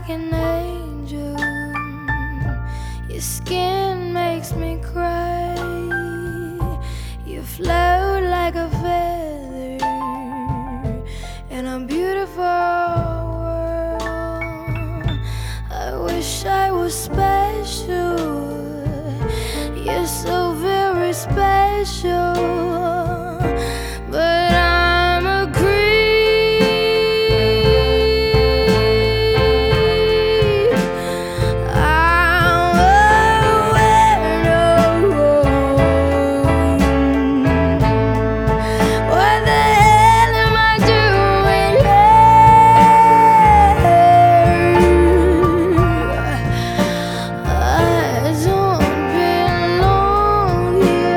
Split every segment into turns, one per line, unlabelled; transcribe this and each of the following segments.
like an angel. Your skin makes me cry. You float like a feather in a beautiful world. I wish I was special. You're so very special, but I'm a creep. I'm a weirdo. What the hell am I doing here? I don't belong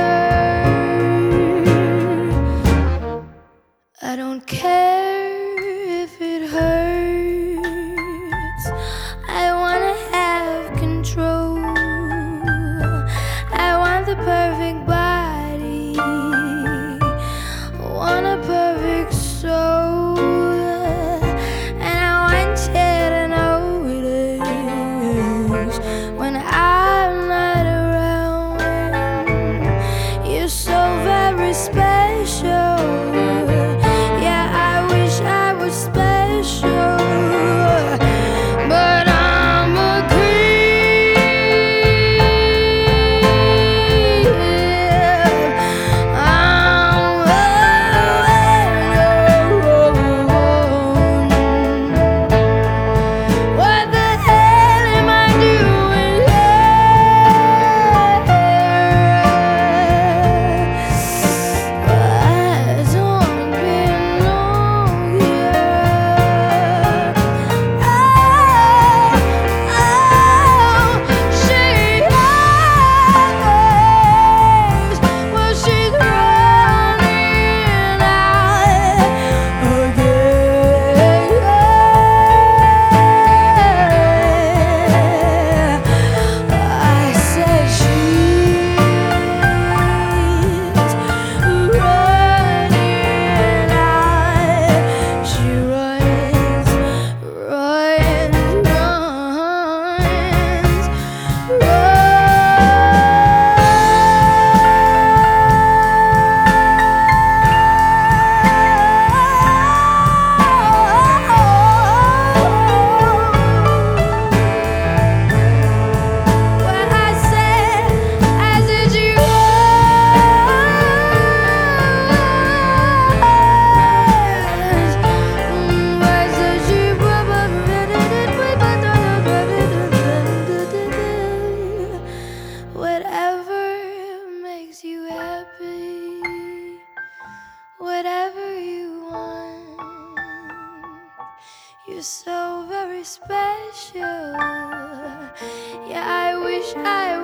here. I don't care if it hurts. I wanna have control. I want the perfect body, want a perfect soul, and I want you to notice when I'm not around. You're so very special. Yeah, I wish I was special, but I'm a creep. I'm a weirdo. What the hell am I doing here? I don't belong here. She knows, but she's running out again. I said she's running out. She runs, What I said, I said she runs. I said she whatever makes you happy, whatever you want. You're so very special. Yeah, I wish I